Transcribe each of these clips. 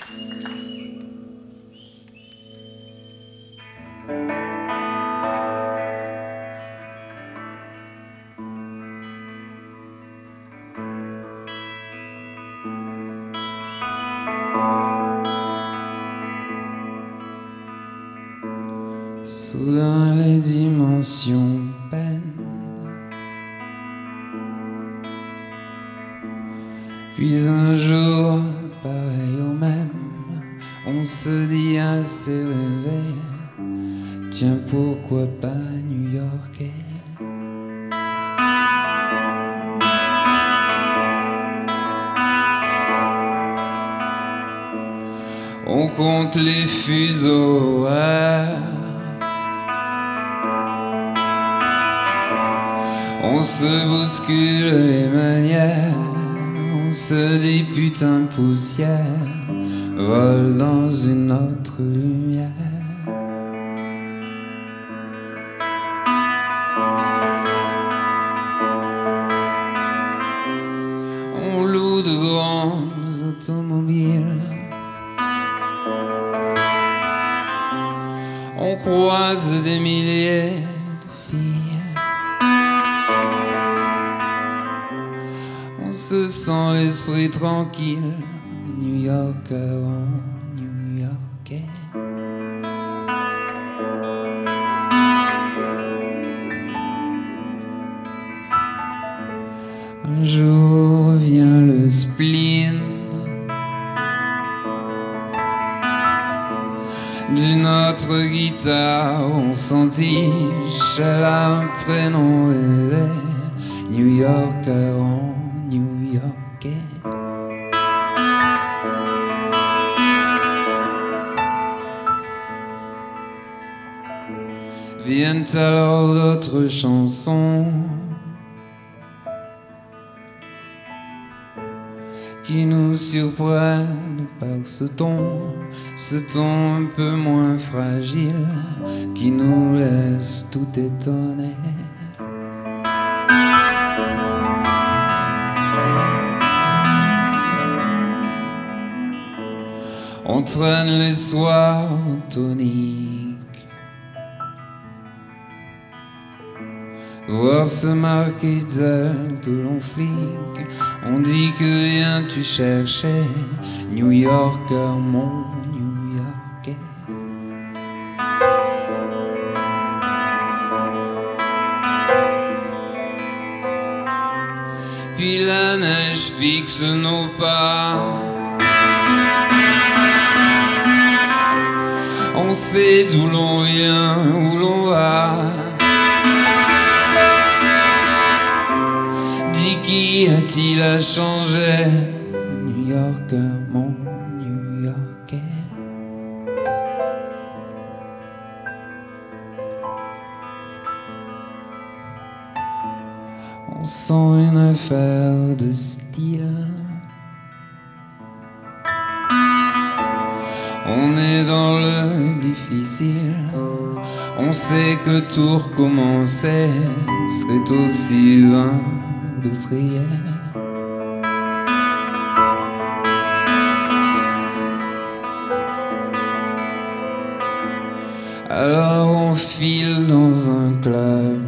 Soudain les dimensions peinent, puis un jour pareil au même, on se dit à ses réveils, tiens pourquoi pas New-Yorkais. On compte les fuseaux horaires, on se bouscule les manières, on se dit putain poussière, vole dans une autre lumière. On loue de grandes automobiles, on croise des milliers de filles. On se sent l'esprit tranquille, New York avant New-Yorkais. Un jour vient le spleen d'une autre guitare, on s'entiche, elle a un prénom rêvé, New York avant New-Yorkais. Viennent alors d'autres chansons qui nous surprennent par ce ton un peu moins fragile, qui nous laisse tout étonnés. On traîne les soirs toniques, voir se marquer tel que l'on flique. On dit que viens-tu chercher, New Yorker, mon New-Yorkais. Puis la neige fixe nos pas, on sait d'où l'on vient, où l'on va. Dis qui a-t-il à changer, New York, mon New-Yorkais. On sent une affaire de style, on est dans le difficile, on sait que tout recommencer serait aussi vain de prière. Alors on file dans un club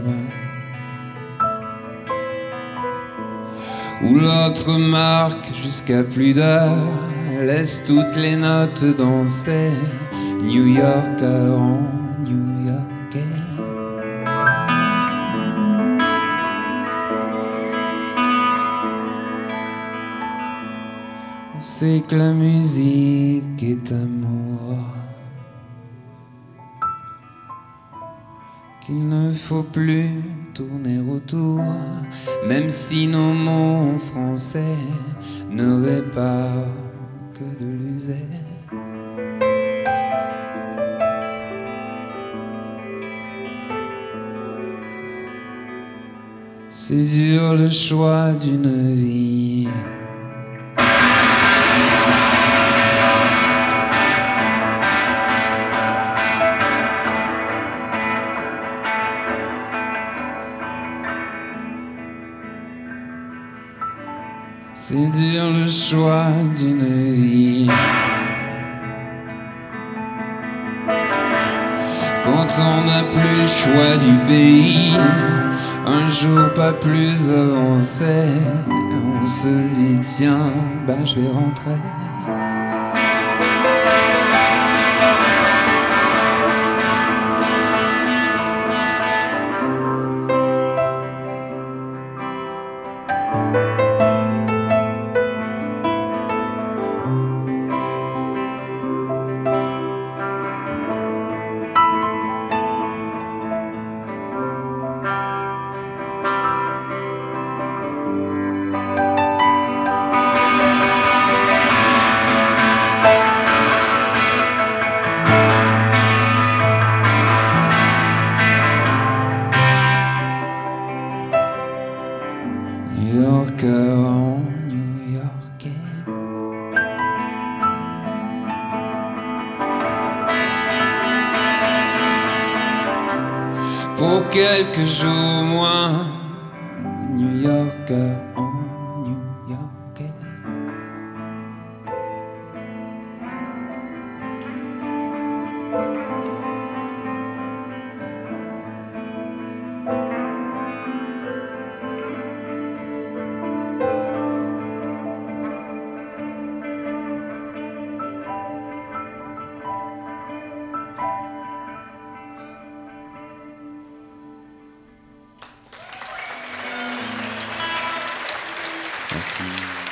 où l'autre marque jusqu'à plus d'heure, laisse toutes les notes danser, New Yorker en New-Yorkais. On sait que la musique est amour, qu'il ne faut plus tourner autour, même si nos mots en français ne réparent que de l'user. C'est dur le choix d'une vie, c'est dur le choix d'une vie. on n'a plus le choix du pays, un jour pas plus avancé, on se dit tiens, bah je vais rentrer. New Yorker en New-Yorkais. Pour quelques jours moins, New Yorker en New-Yorkais. Merci.